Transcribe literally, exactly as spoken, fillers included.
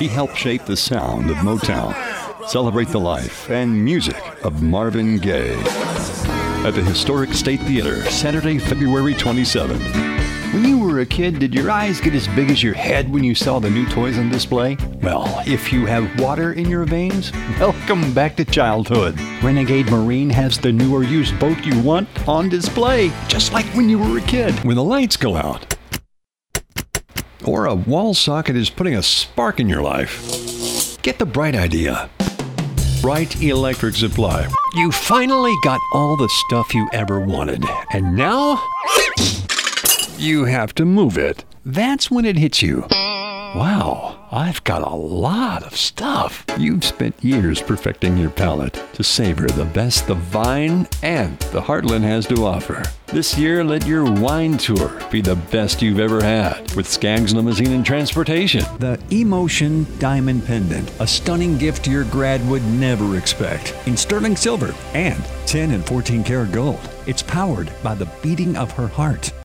He helped shape the sound of Motown. Celebrate the life and music of Marvin Gaye at the Historic State Theater, Saturday, February twenty-seventh. When you were a kid, did your eyes get as big as your head when you saw the new toys on display? Well, if you have water in your veins, welcome back to childhood. Renegade Marine has the new or used boat you want on display, just like when you were a kid. When the lights go out, or a wall socket is putting a spark in your life, get the Bright idea. Bright Electric Supply. You finally got all the stuff you ever wanted, and now you have to move it. That's when it hits you. Wow, I've got a lot of stuff. You've spent years perfecting your palate to savor the best the Vine and the Heartland has to offer. This year, let your wine tour be the best you've ever had with Skaggs Limousine and Transportation. The Emotion Diamond Pendant, a stunning gift your grad would never expect. In sterling silver and ten and fourteen karat gold. It's powered by the beating of her heart.